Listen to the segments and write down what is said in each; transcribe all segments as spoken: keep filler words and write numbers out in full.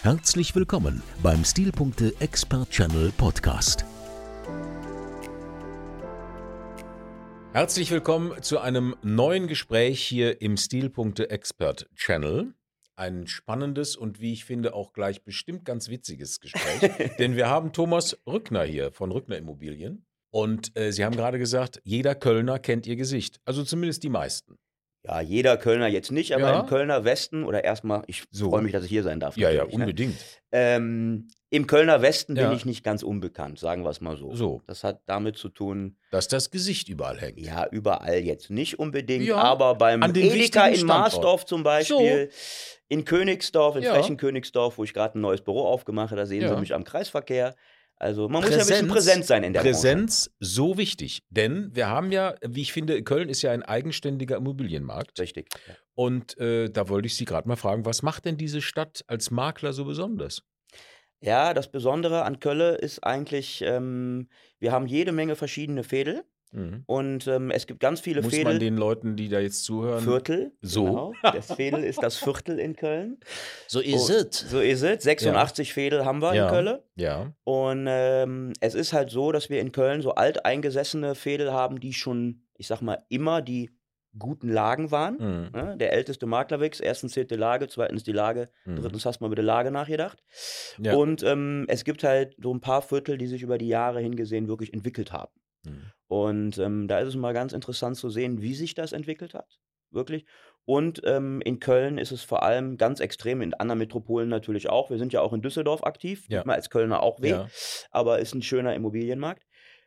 Herzlich willkommen beim Stilpunkte Expert Channel Podcast. Herzlich willkommen zu einem neuen Gespräch hier im Stilpunkte Expert Channel. Ein spannendes und wie ich finde auch gleich bestimmt ganz witziges Gespräch, denn wir haben Thomas Rückner hier von Rückner Immobilien und äh, Sie haben gerade gesagt, jeder Kölner kennt Ihr Gesicht, also zumindest die meisten. Ja, jeder Kölner jetzt nicht, aber Ja. im Kölner Westen oder erstmal, ich So. freue mich, dass ich hier sein darf. Ja, ja, natürlich, ne? unbedingt. Ähm, im Kölner Westen bin Ja. ich nicht ganz unbekannt, sagen wir es mal so. So. Das hat damit zu tun, Dass das Gesicht überall hängt. ja, überall jetzt nicht unbedingt, Ja, aber beim an den Edeka wichtigen in Standorten. Marsdorf zum Beispiel, in Königsdorf, in Ja. frechen Königsdorf, wo ich gerade ein neues Büro aufgemacht habe, da sehen Ja. Sie mich am Kreisverkehr. Also man muss ja ein bisschen präsent sein in der Branche. Präsenz, so wichtig. Denn wir haben ja, wie ich finde, Köln ist ja ein eigenständiger Immobilienmarkt. Richtig. Ja. Und äh, da wollte ich Sie gerade mal fragen, was macht denn diese Stadt als Makler so besonders? Ja, das Besondere an Köln ist eigentlich, ähm, wir haben jede Menge verschiedene Veedel. Mhm. Und ähm, es gibt ganz viele Muss Veedel. man den Leuten, die da jetzt zuhören... Viertel, So. genau. Das Veedel ist das Viertel in Köln. So Oh, ist es. So ist es. sechsundachtzig Veedel haben wir in Ja. Köln. Ja. Und ähm, es ist halt so, dass wir in Köln so alteingesessene Veedel haben, die schon, ich sag mal, immer die guten Lagen waren. Mhm. Ne? Der älteste Maklerwix, erstens zählt die Lage, zweitens die Lage, Mhm. drittens hast du mal mit der Lage nachgedacht. Ja. Und ähm, es gibt halt so ein paar Viertel, die sich über die Jahre hingesehen wirklich entwickelt haben. Mhm. Und ähm, da ist es mal ganz interessant zu sehen, wie sich das entwickelt hat, wirklich. Und ähm, in Köln ist es vor allem ganz extrem, in anderen Metropolen natürlich auch. Wir sind ja auch in Düsseldorf aktiv, Ja. tut mir als Kölner auch weh, Ja. aber ist ein schöner Immobilienmarkt.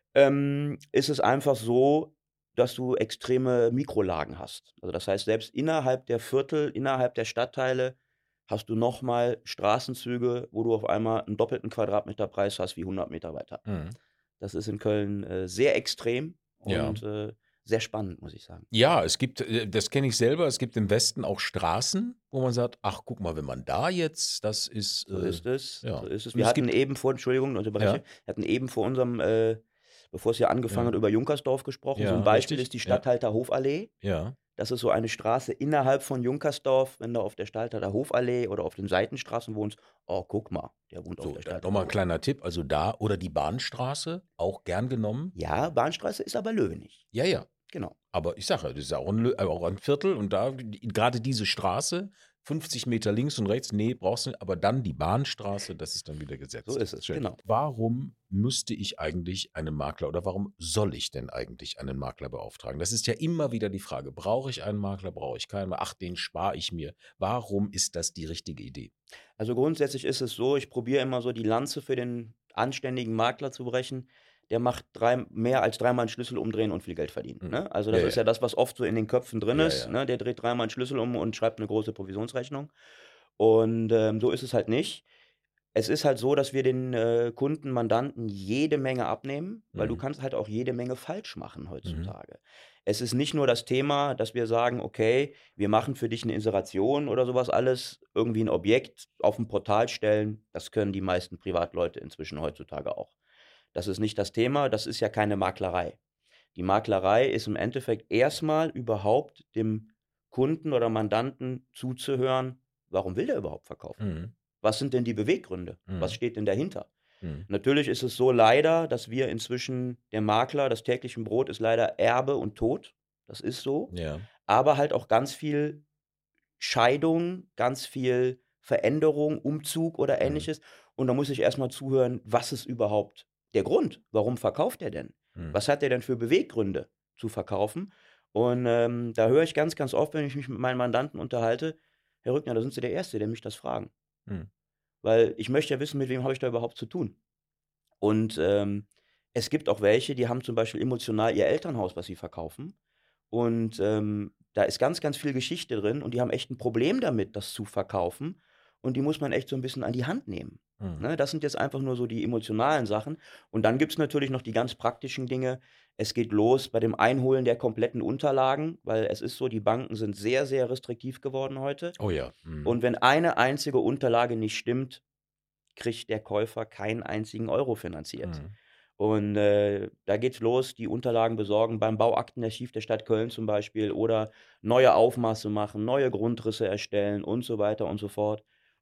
Ähm, ist es einfach so, dass du extreme Mikrolagen hast. Also das heißt, selbst innerhalb der Viertel, innerhalb der Stadtteile hast du nochmal Straßenzüge, wo du auf einmal einen doppelten Quadratmeterpreis hast wie hundert Meter weiter. Mhm. Das ist in Köln äh, sehr extrem Ja. und äh, sehr spannend, muss ich sagen. Ja, es gibt, äh, das kenne ich selber, es gibt im Westen auch Straßen, wo man sagt, ach, guck mal, wenn man da jetzt, das ist... So äh, ist es. ja. So ist es. Und Wir es hatten gibt- eben vor, Entschuldigung, unterbreche, Ja. wir hatten eben vor unserem, äh, bevor es hier angefangen Ja. hat, über Junkersdorf gesprochen. Ja, So ein Beispiel richtig. ist die Ja. Statthalter Hofallee. Ja. Das ist so eine Straße innerhalb von Junkersdorf, wenn du auf der Statthalter Hofallee oder auf den Seitenstraßen wohnst. Oh, guck mal, der wohnt auf So, der dann Statthalter nochmal ein Hof. kleiner Tipp, also da oder die Bahnstraße, auch gern genommen. Ja, Bahnstraße ist aber Löwenich. Ja, ja, Genau. aber ich sage ja, das ist auch ein, Lö- auch ein Viertel und da, die- gerade diese Straße, fünfzig Meter links und rechts, nee, brauchst du nicht, aber dann die Bahnstraße, das ist dann wieder gesetzt. So ist es, Schön. genau. Warum müsste ich eigentlich einen Makler oder warum soll ich denn eigentlich einen Makler beauftragen? Das ist ja immer wieder die Frage, brauche ich einen Makler, brauche ich keinen? Ach, den spare ich mir. Warum ist das die richtige Idee? Also grundsätzlich ist es so, ich probiere immer so die Lanze für den anständigen Makler zu brechen. Der macht drei, mehr als dreimal einen Schlüssel umdrehen und viel Geld verdienen. Mhm. Ne? Also das Ja, ist ja. ja das, was oft so in den Köpfen drin Ja, ist. ja. Ne? Der dreht dreimal einen Schlüssel um und schreibt eine große Provisionsrechnung. Und ähm, so ist es halt nicht. Es ist halt so, dass wir den äh, Kunden, Mandanten jede Menge abnehmen, weil du Mhm. kannst halt auch jede Menge falsch machen heutzutage. Es ist nicht nur das Thema, dass wir sagen, okay, wir machen für dich eine Inseration oder sowas alles, irgendwie ein Objekt auf ein Portal stellen. Das können die meisten Privatleute inzwischen heutzutage auch. Das ist nicht das Thema, das ist ja keine Maklerei. Die Maklerei ist im Endeffekt erstmal überhaupt dem Kunden oder Mandanten zuzuhören, warum will der überhaupt verkaufen? Mhm. Was sind denn die Beweggründe? Was Mhm. steht denn dahinter? Mhm. Natürlich ist es so leider, dass wir inzwischen, der Makler, das tägliche Brot ist leider Erbe und Tod. Das ist so. Ja. Aber halt auch ganz viel Scheidung, ganz viel Veränderung, Umzug oder Mhm. Ähnliches. Und da muss ich erstmal zuhören, was ist überhaupt der Grund? Warum verkauft er denn? Mhm. Was hat er denn für Beweggründe zu verkaufen? Und ähm, da höre ich ganz, ganz oft, wenn ich mich mit meinen Mandanten unterhalte, Herr Rückner, da sind Sie der Erste, der mich das fragen. Mhm. Weil ich möchte ja wissen, mit wem habe ich da überhaupt zu tun. Und ähm, es gibt auch welche, die haben zum Beispiel emotional ihr Elternhaus, was sie verkaufen. Und ähm, da ist ganz, ganz viel Geschichte drin und die haben echt ein Problem damit, das zu verkaufen. Und die muss man echt so ein bisschen an die Hand nehmen. Mhm. Ne? Das sind jetzt einfach nur so die emotionalen Sachen. Und dann gibt es natürlich noch die ganz praktischen Dinge. Es geht los bei dem Einholen der kompletten Unterlagen, weil es ist so, die Banken sind sehr, sehr restriktiv geworden heute. Oh ja. Mhm. Und wenn eine einzige Unterlage nicht stimmt, kriegt der Käufer keinen einzigen Euro finanziert. Mhm. Und äh, da geht's los, die Unterlagen besorgen beim Bauaktenarchiv der Stadt Köln zum Beispiel oder neue Aufmaße machen, neue Grundrisse erstellen und so weiter und so fort.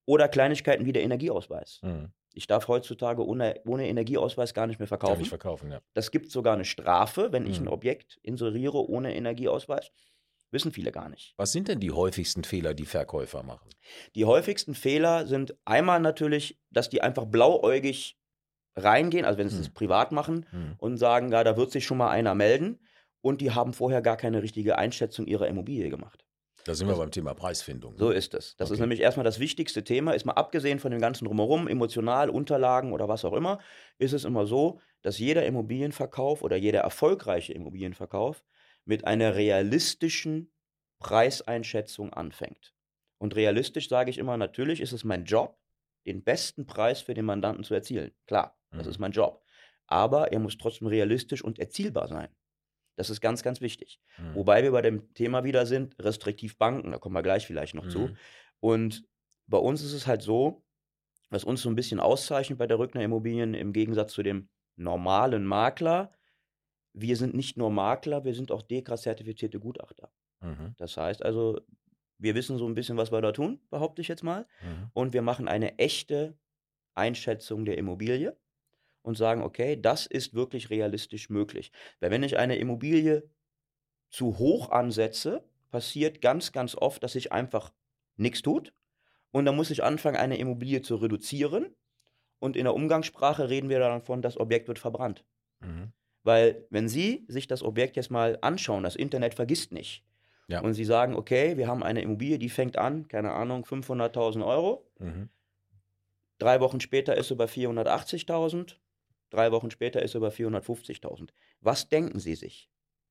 Oder Kleinigkeiten wie der Energieausweis. Mhm. Ich darf heutzutage ohne, ohne Energieausweis gar nicht mehr Kann verkaufen. ich verkaufen, ja. Das gibt sogar eine Strafe, wenn ich ein Mhm. Objekt inseriere ohne Energieausweis. Wissen viele gar nicht. Was sind denn die häufigsten Fehler, die Verkäufer machen? Die häufigsten Fehler sind einmal natürlich, dass die einfach blauäugig reingehen, also wenn sie es Hm. privat machen Hm. und sagen, ja, da wird sich schon mal einer melden und die haben vorher gar keine richtige Einschätzung ihrer Immobilie gemacht. Da sind Das- wir beim Thema Preisfindung. So Ne? ist es. Das ist Okay. nämlich erstmal das wichtigste Thema. Ist mal abgesehen von dem ganzen Drumherum, emotional, Unterlagen oder was auch immer, ist es immer so, dass jeder Immobilienverkauf oder jeder erfolgreiche Immobilienverkauf mit einer realistischen Preiseinschätzung anfängt. Und realistisch sage ich immer, natürlich ist es mein Job, den besten Preis für den Mandanten zu erzielen. Klar, das Mhm. ist mein Job. Aber er muss trotzdem realistisch und erzielbar sein. Das ist ganz, ganz wichtig. Mhm. Wobei wir bei dem Thema wieder sind, restriktiv Banken, da kommen wir gleich vielleicht noch zu. Mhm. Und bei uns ist es halt so, was uns so ein bisschen auszeichnet bei der Rückner Immobilien im Gegensatz zu dem normalen Makler, wir sind nicht nur Makler, wir sind auch D E K R A-zertifizierte Gutachter. Mhm. Das heißt also, wir wissen so ein bisschen, was wir da tun, behaupte ich jetzt mal. Mhm. Und wir machen eine echte Einschätzung der Immobilie und sagen, okay, das ist wirklich realistisch möglich. Weil wenn ich eine Immobilie zu hoch ansetze, passiert ganz, ganz oft, dass sich einfach nichts tut. Und dann muss ich anfangen, eine Immobilie zu reduzieren. Und in der Umgangssprache reden wir davon, das Objekt wird verbrannt. Mhm. Weil wenn Sie sich das Objekt jetzt mal anschauen, das Internet vergisst nicht. Ja. Und Sie sagen, okay, wir haben eine Immobilie, die fängt an, keine Ahnung, fünfhunderttausend Euro. Mhm. Drei Wochen später ist sie bei vierhundertachtzigtausend. Drei Wochen später ist sie bei vierhundertfünfzigtausend. Was denken Sie sich?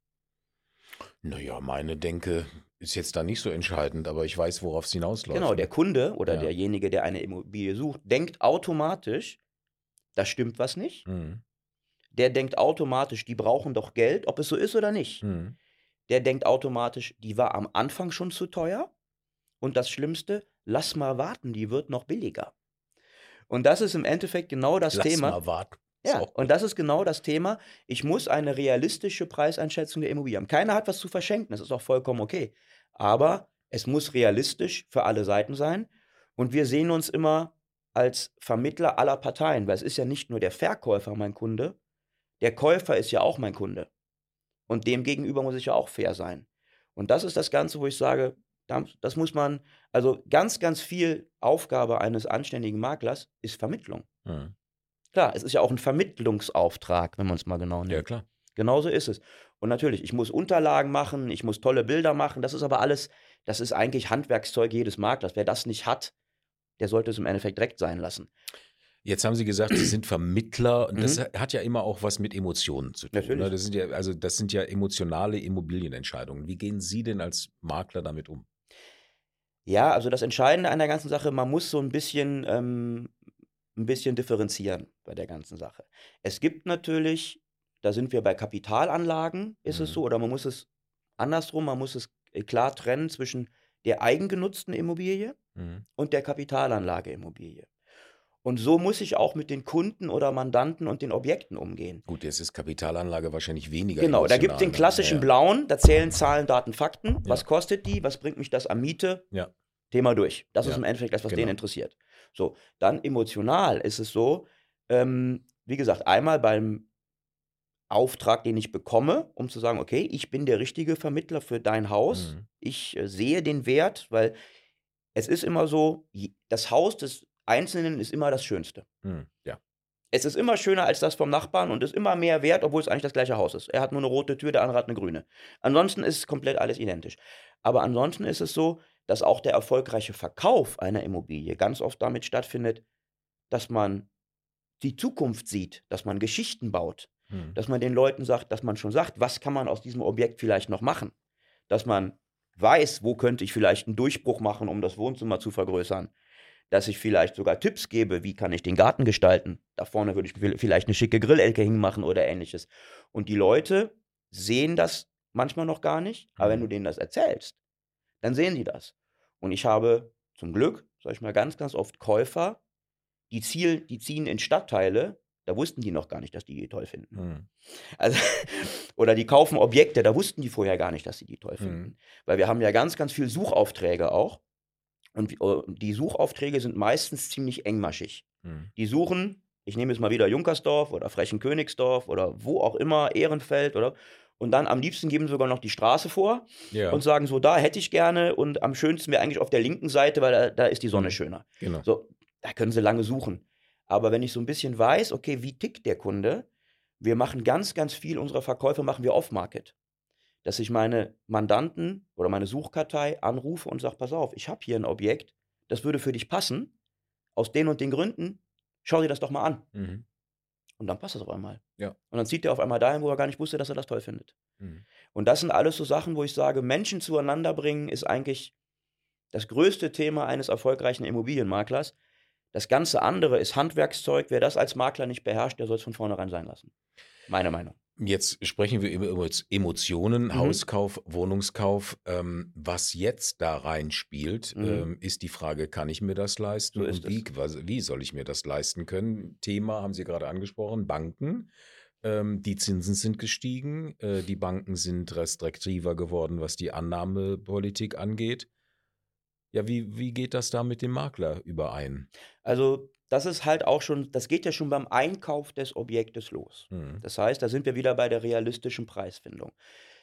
Naja, meine Denke ist jetzt da nicht so entscheidend, aber ich weiß, worauf es hinausläuft. Genau, der ne? Kunde oder Ja. derjenige, der eine Immobilie sucht, denkt automatisch, da stimmt was nicht. Mhm. Der denkt automatisch, die brauchen doch Geld, ob es so ist oder nicht. Mhm. Der denkt automatisch, die war am Anfang schon zu teuer. Und das Schlimmste, lass mal warten, die wird noch billiger. Und das ist im Endeffekt genau das Lass Thema. mal warten. Ist Ja, auch und gut. das ist genau das Thema. Ich muss eine realistische Preiseinschätzung der Immobilie haben. Keiner hat was zu verschenken, das ist auch vollkommen okay. Aber es muss realistisch für alle Seiten sein. Und wir sehen uns immer als Vermittler aller Parteien, weil es ist ja nicht nur der Verkäufer mein Kunde, der Käufer ist ja auch mein Kunde. Und dem gegenüber muss ich ja auch fair sein. Und das ist das Ganze, wo ich sage, da- das muss man, also ganz, ganz viel Aufgabe eines anständigen Maklers ist Vermittlung. Mhm. Klar, es ist ja auch ein Vermittlungsauftrag, wenn man es mal genau nimmt. Ja, klar. Genauso ist es. Und natürlich, ich muss Unterlagen machen, ich muss tolle Bilder machen. Das ist aber alles, das ist eigentlich Handwerkszeug jedes Maklers. Wer das nicht hat, der sollte es im Endeffekt direkt sein lassen. Jetzt haben Sie gesagt, Sie sind Vermittler und das Mhm. hat ja immer auch was mit Emotionen zu tun. Natürlich. Ne? Das sind ja, also das sind ja emotionale Immobilienentscheidungen. Wie gehen Sie denn als Makler damit um? Ja, also das Entscheidende an der ganzen Sache, man muss so ein bisschen, ähm, ein bisschen differenzieren bei der ganzen Sache. Es gibt natürlich, da sind wir bei Kapitalanlagen, ist es Mhm. so, oder man muss es andersrum, man muss es äh, klar trennen zwischen der eigengenutzten Immobilie Mhm. und der Kapitalanlageimmobilie. Und so muss ich auch mit den Kunden oder Mandanten und den Objekten umgehen. Gut, jetzt ist Kapitalanlage wahrscheinlich weniger Genau, da gibt es den emotional, ne? klassischen Ja, blauen, da zählen Zahlen, Daten, Fakten. Was Ja. kostet die? Was bringt mich das an Miete? Ja. Thema durch. Das ist Ja, im Endeffekt das, was genau. den interessiert. So, dann emotional ist es so, ähm, wie gesagt, einmal beim Auftrag, den ich bekomme, um zu sagen, okay, ich bin der richtige Vermittler für dein Haus. Mhm. Ich äh, sehe den Wert, weil es ist immer so, je- das Haus des Einzelnen ist immer das Schönste. Mhm. Ja. Es ist immer schöner als das vom Nachbarn und ist immer mehr wert, obwohl es eigentlich das gleiche Haus ist. Er hat nur eine rote Tür, der andere hat eine grüne. Ansonsten ist komplett alles identisch. Aber ansonsten ist es so, dass auch der erfolgreiche Verkauf einer Immobilie ganz oft damit stattfindet, dass man die Zukunft sieht, dass man Geschichten baut, Mhm. dass man den Leuten sagt, dass man schon sagt, was kann man aus diesem Objekt vielleicht noch machen, dass man weiß, wo könnte ich vielleicht einen Durchbruch machen, um das Wohnzimmer zu vergrößern, dass ich vielleicht sogar Tipps gebe, wie kann ich den Garten gestalten. Da vorne würde ich vielleicht eine schicke Grillecke hinmachen oder ähnliches. Und die Leute sehen das manchmal noch gar nicht, aber wenn Mhm. du denen das erzählst, dann sehen die das. Und ich habe zum Glück, sag ich mal, ganz, ganz oft Käufer, die, ziel, die ziehen in Stadtteile, da wussten die noch gar nicht, dass die die toll finden. Mhm. Also, oder die kaufen Objekte, da wussten die vorher gar nicht, dass sie die toll Mhm. finden. Weil wir haben ja ganz, ganz viel Suchaufträge auch. Und äh, die Suchaufträge sind meistens ziemlich engmaschig. Mhm. Die suchen, ich nehme jetzt mal wieder Junkersdorf oder Frechen-Königsdorf oder wo auch immer, Ehrenfeld oder. Und dann am liebsten geben sie sogar noch die Straße vor Ja. und sagen so, da hätte ich gerne und am schönsten wäre eigentlich auf der linken Seite, weil da, da ist die Sonne Mhm. schöner. Genau. So, da können sie lange suchen. Aber wenn ich so ein bisschen weiß, okay, wie tickt der Kunde, wir machen ganz, ganz viel unserer Verkäufe machen wir off-market. Dass ich meine Mandanten oder meine Suchkartei anrufe und sage, pass auf, ich habe hier ein Objekt, das würde für dich passen, aus den und den Gründen, schau dir das doch mal an. Mhm. Und dann passt das auf einmal. Ja. Und dann zieht der auf einmal dahin, wo er gar nicht wusste, dass er das toll findet. Mhm. Und das sind alles so Sachen, wo ich sage, Menschen zueinander bringen ist eigentlich das größte Thema eines erfolgreichen Immobilienmaklers. Das ganze andere ist Handwerkszeug. Wer das als Makler nicht beherrscht, der soll es von vornherein sein lassen. Meine Meinung. Jetzt sprechen wir über Emo- Emotionen, Mhm. Hauskauf, Wohnungskauf. Ähm, was jetzt da reinspielt, Mhm. ähm, ist die Frage, kann ich mir das leisten So ist und wie, was, wie soll ich mir das leisten können? Thema haben Sie gerade angesprochen, Banken. Ähm, die Zinsen sind gestiegen, äh, die Banken sind restriktiver geworden, was die Annahmepolitik angeht. Ja, wie, wie geht das da mit dem Makler überein? Also das ist halt auch schon, das geht ja schon beim Einkauf des Objektes los. Mhm. Das heißt, da sind wir wieder bei der realistischen Preisfindung.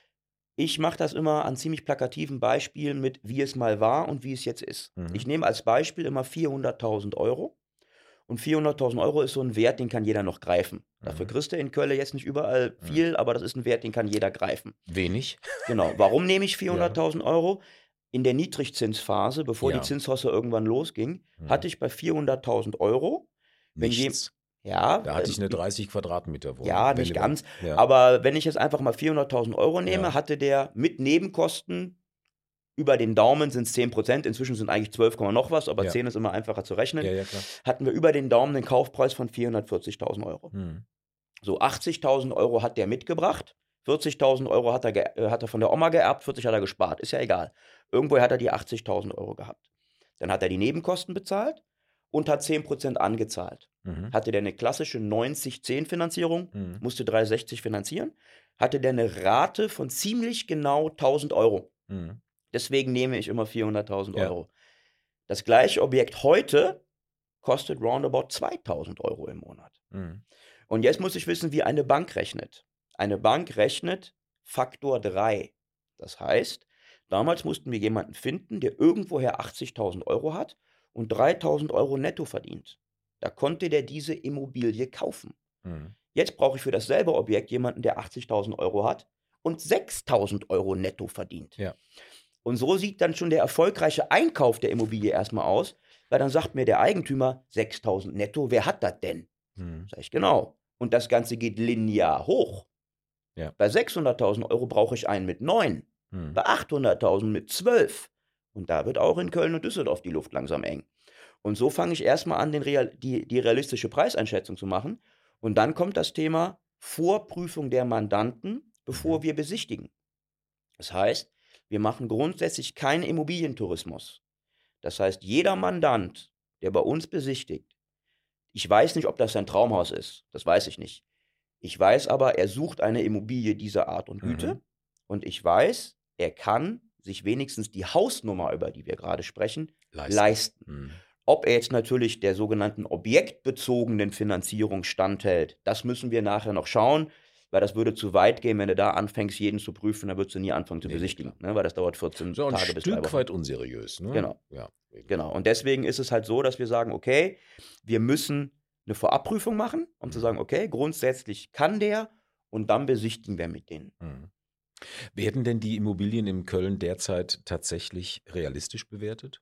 Ich mache das immer an ziemlich plakativen Beispielen mit, wie es mal war und wie es jetzt ist. Mhm. Ich nehme als Beispiel immer vierhunderttausend Euro. Und vierhunderttausend Euro ist so ein Wert, den kann jeder noch greifen. Dafür Mhm. kriegst du in Köln jetzt nicht überall Mhm. viel, aber das ist ein Wert, den kann jeder greifen. Wenig? Genau. Warum nehme ich Ja. vierhunderttausend Euro? In der Niedrigzinsphase, bevor die Ja. Zinshosse irgendwann losging, Mhm. hatte ich bei vierhunderttausend Euro, wenn je, Nichts. ja, Da hatte ich ähm, eine dreißig Quadratmeter Wohnung. ja, wenn nicht überhaupt. ganz, Ja. aber wenn ich jetzt einfach mal vierhunderttausend Euro nehme, Ja. hatte der mit Nebenkosten, über den Daumen sind es zehn Prozent, inzwischen sind eigentlich zwölf, Komma noch was, aber Ja. zehn ist immer einfacher zu rechnen, Ja, ja, klar. hatten wir über den Daumen einen Kaufpreis von vierhundertvierzigtausend Euro. Mhm. So, achtzigtausend Euro hat der mitgebracht, vierzigtausend Euro hat er, ge- äh, hat er von der Oma geerbt, vierzig hat er gespart, ist ja egal. Irgendwo hat er die achtzigtausend Euro gehabt. Dann hat er die Nebenkosten bezahlt und hat zehn Prozent angezahlt. Mhm. Hatte der eine klassische neunzig zehn Finanzierung, Mhm. musste dreihundertsechzig finanzieren, hatte der eine Rate von ziemlich genau tausend Euro. Mhm. Deswegen nehme ich immer vierhunderttausend Ja. Euro. Das gleiche Objekt heute kostet roundabout zweitausend Euro im Monat. Mhm. Und jetzt muss ich wissen, wie eine Bank rechnet. Eine Bank rechnet Faktor drei. Das heißt, damals mussten wir jemanden finden, der irgendwoher achtzigtausend Euro hat und dreitausend Euro netto verdient. Da konnte der diese Immobilie kaufen. Mhm. Jetzt brauche ich für dasselbe Objekt jemanden, der achtzigtausend Euro hat und sechstausend Euro netto verdient. Ja. Und so sieht dann schon der erfolgreiche Einkauf der Immobilie erstmal aus, weil dann sagt mir der Eigentümer, sechstausend netto, wer hat das denn? Mhm. Sag ich, genau. Und das Ganze geht linear hoch. Ja. Bei sechshunderttausend Euro brauche ich einen mit neun, Mhm. bei achthunderttausend mit zwölf. Und da wird auch in Köln und Düsseldorf die Luft langsam eng. Und so fange ich erstmal an, den Real, die, die realistische Preiseinschätzung zu machen. Und dann kommt das Thema Vorprüfung der Mandanten, bevor Mhm. wir besichtigen. Das heißt, wir machen grundsätzlich keinen Immobilientourismus. Das heißt, jeder Mandant, der bei uns besichtigt, ich weiß nicht, ob das sein Traumhaus ist, das weiß ich nicht. Ich weiß aber, er sucht eine Immobilie dieser Art und Güte. Mhm. Und ich weiß, er kann sich wenigstens die Hausnummer, über die wir gerade sprechen, Leisten. leisten. Mhm. Ob er jetzt natürlich der sogenannten objektbezogenen Finanzierung standhält, das müssen wir nachher noch schauen, weil das würde zu weit gehen, wenn du da anfängst, jeden zu prüfen, dann würdest du nie anfangen zu Nee, nee, besichtigen, klar. ne, weil das dauert vierzehn So ein Tage bis drei Stück Wochen. weit unseriös, ne? Genau. Ja. eben. Genau. Und deswegen ist es halt so, dass wir sagen, okay, wir müssen eine Vorabprüfung machen, um zu Mhm. sagen, okay, grundsätzlich kann der und dann besichtigen wir mit denen. Mhm. Werden denn die Immobilien in Köln derzeit tatsächlich realistisch bewertet?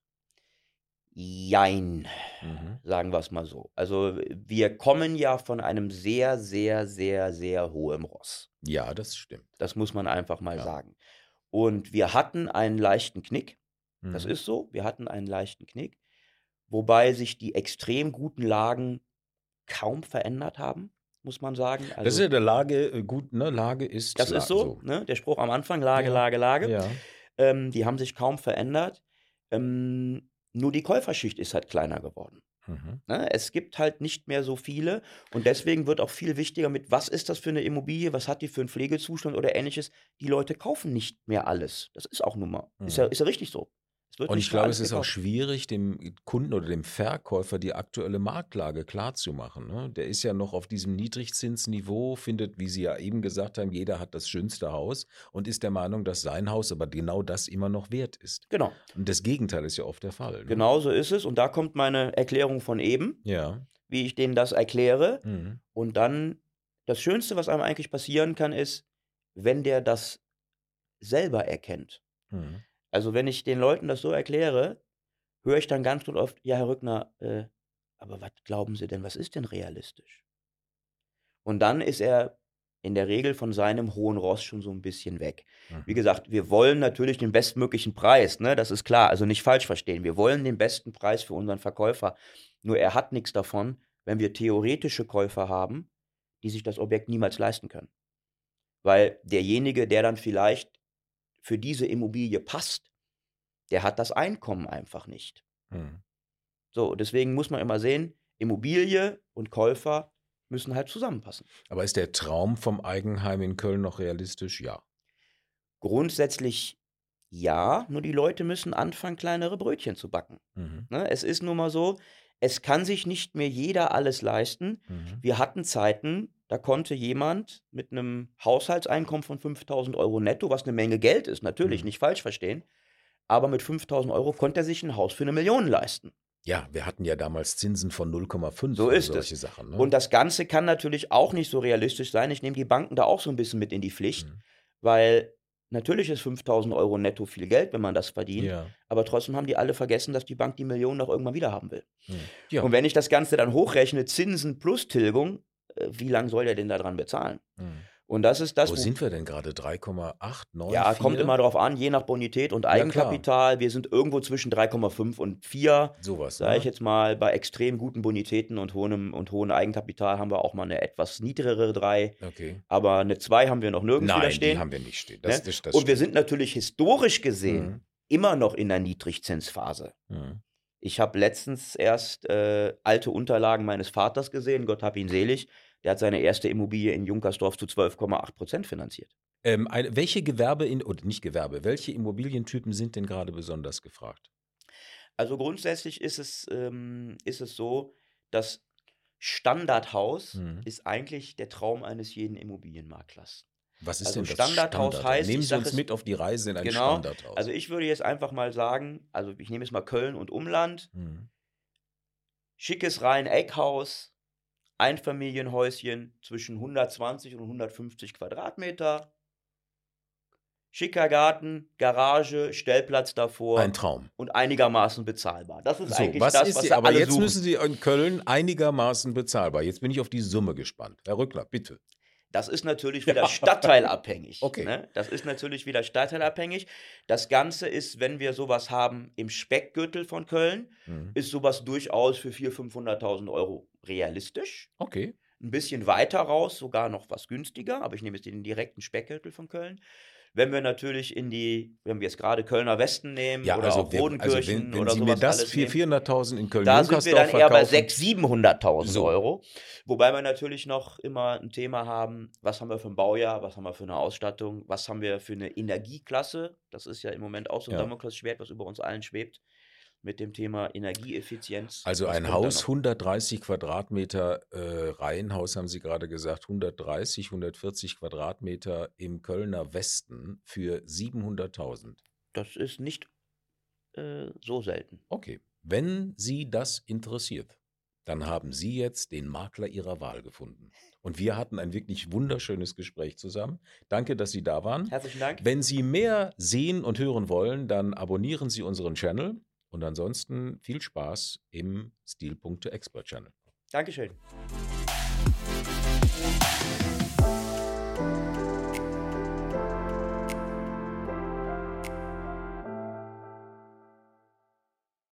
Jein, Mhm. sagen wir es mal so. Also wir kommen ja von einem sehr, sehr, sehr, sehr hohen Ross. Ja, das stimmt. Das muss man einfach mal Ja. sagen. Und wir hatten einen leichten Knick. Das Mhm. ist so. Wir hatten einen leichten Knick, wobei sich die extrem guten Lagen kaum verändert haben, muss man sagen. Das ist Also ja der Lage, äh, gut, ne? Lage ist das La ist so, so. ne? Der Spruch am Anfang, Lage, Ja. Lage, Lage. Ja. Ähm, die haben sich kaum verändert. Ähm, nur die Käuferschicht ist halt kleiner geworden. Mhm. Ne? Es gibt halt nicht mehr so viele und deswegen wird auch viel wichtiger mit, was ist das für eine Immobilie, was hat die für einen Pflegezustand oder ähnliches. Die Leute kaufen nicht mehr alles. Das ist auch nun mal. Ist ja, Mhm. ist ja richtig so. Wird Und nicht ich für glaube, alles es ist auch gekauft. schwierig, dem Kunden oder dem Verkäufer die aktuelle Marktlage klarzumachen, ne? Der ist ja noch auf diesem Niedrigzinsniveau, findet, wie Sie ja eben gesagt haben, jeder hat das schönste Haus und ist der Meinung, dass sein Haus aber genau das immer noch wert ist. Genau, Und das Gegenteil ist ja oft der Fall, ne? genau so ist es. Und da kommt meine Erklärung von eben, Ja. wie ich denen das erkläre. Mhm. Und dann, das Schönste, was einem eigentlich passieren kann, ist, wenn der das selber erkennt. Mhm. Also wenn ich den Leuten das so erkläre, höre ich dann ganz oft, ja, Herr Rückner, äh, aber was glauben Sie denn, was ist denn realistisch? Und dann ist er in der Regel von seinem hohen Ross schon so ein bisschen weg. Wie Mhm. gesagt, wir wollen natürlich den bestmöglichen Preis, ne? Das ist klar, also nicht falsch verstehen. Wir wollen den besten Preis für unseren Verkäufer. Nur er hat nichts davon, wenn wir theoretische Käufer haben, die sich das Objekt niemals leisten können. Weil derjenige, der dann vielleicht für diese Immobilie passt, der hat das Einkommen einfach nicht. Mhm. So, deswegen muss man immer sehen, Immobilie und Käufer müssen halt zusammenpassen. Aber ist der Traum vom Eigenheim in Köln noch realistisch? Ja. Grundsätzlich ja, nur die Leute müssen anfangen, kleinere Brötchen zu backen. Mhm. Ne? Es ist nun mal so, es kann sich nicht mehr jeder alles leisten. Mhm. Wir hatten Zeiten, da konnte jemand mit einem Haushaltseinkommen von fünftausend Euro netto, was eine Menge Geld ist, natürlich, Mhm. nicht falsch verstehen, aber mit fünftausend Euro konnte er sich ein Haus für eine Million leisten. Ja, wir hatten ja damals Zinsen von null Komma fünf So oder ist solche es. Sachen, ne? Und das Ganze kann natürlich auch nicht so realistisch sein. Ich nehme die Banken da auch so ein bisschen mit in die Pflicht, Mhm. weil natürlich ist fünftausend Euro netto viel Geld, wenn man das verdient, Ja. aber trotzdem haben die alle vergessen, dass die Bank die Million noch irgendwann wieder haben will. Mhm. Und Ja. wenn ich das Ganze dann hochrechne, Zinsen plus Tilgung, äh, wie lange soll der denn da dran bezahlen? Mhm. Und das ist das, Wo wo sind wir denn gerade? drei Komma acht, neun, ja, kommt immer vier? drauf an, je nach Bonität und Ja, klar. Eigenkapital. Wir sind irgendwo zwischen drei Komma fünf und vier, Sowas, sage ich ne? jetzt mal. Bei extrem guten Bonitäten und hohem und hohem Eigenkapital haben wir auch mal eine etwas niedrigere drei. Okay. Aber eine zwei haben wir noch nirgends wieder Nein, die stehen. haben wir nicht stehen. Das, Ne? das, das Und wir stimmt. sind natürlich historisch gesehen Mhm. immer noch in der Niedrigzinsphase. Mhm. Ich habe letztens erst äh, alte Unterlagen meines Vaters gesehen, Gott hab ihn selig. Der hat seine erste Immobilie in Junkersdorf zu zwölf Komma acht Prozent finanziert. Ähm, ein, welche Gewerbe, in, oder nicht Gewerbe, welche Immobilientypen sind denn gerade besonders gefragt? Also grundsätzlich ist es, ähm, ist es so, dass Standardhaus Mhm. ist eigentlich der Traum eines jeden Immobilienmaklers. Was ist Also denn das Standardhaus Standardhaus? heißt, Nehmen ich Sie sage uns es mit auf die Reise in ein genau, Standardhaus. also ich würde jetzt einfach mal sagen, also ich nehme jetzt mal Köln und Umland, Mhm. schickes Reihen-Eckhaus, Einfamilienhäuschen zwischen hundertzwanzig und hundertfünfzig Quadratmeter, schicker Garten, Garage, Stellplatz Ein davor Traum. und einigermaßen bezahlbar. Das ist So, eigentlich was das, ist was die, sie aber alle jetzt suchen. müssen Sie in Köln einigermaßen bezahlbar. Jetzt bin ich auf die Summe gespannt. Herr Rückler, bitte. Das ist natürlich wieder stadtteilabhängig. Okay. Ne? Das ist natürlich wieder stadtteilabhängig. Das Ganze ist, wenn wir sowas haben im Speckgürtel von Köln, Mhm. ist sowas durchaus für vierhunderttausend, fünfhunderttausend Euro realistisch. Okay. Ein bisschen weiter raus, sogar noch was günstiger, aber ich nehme jetzt den direkten Speckgürtel von Köln. Wenn wir natürlich in die, wenn wir jetzt gerade Kölner Westen nehmen Ja, oder also, auch wer, also Rodenkirchen wenn, wenn oder Sie mir sowas das alles für nehmen, vierhunderttausend in da sind wir Köln-Junkersdorf dann eher bei verkaufen, sechshunderttausend, siebenhunderttausend so. Euro. Wobei wir natürlich noch immer ein Thema haben, was haben wir für ein Baujahr, was haben wir für eine Ausstattung, was haben wir für eine Energieklasse. Das ist ja im Moment auch so ein Ja. Damoklesschwert, was über uns allen schwebt, mit dem Thema Energieeffizienz. Also Was ein kommt da Haus, noch? hundertdreißig Quadratmeter äh, Reihenhaus, haben Sie gerade gesagt, hundertdreißig, hundertvierzig Quadratmeter im Kölner Westen für siebenhunderttausend. Das ist nicht äh, so selten. Okay, wenn Sie das interessiert, dann haben Sie jetzt den Makler Ihrer Wahl gefunden. Und wir hatten ein wirklich wunderschönes Gespräch zusammen. Danke, dass Sie da waren. Herzlichen Dank. Wenn Sie mehr sehen und hören wollen, dann abonnieren Sie unseren Channel. Und ansonsten viel Spaß im Stil.Expert Channel. Dankeschön.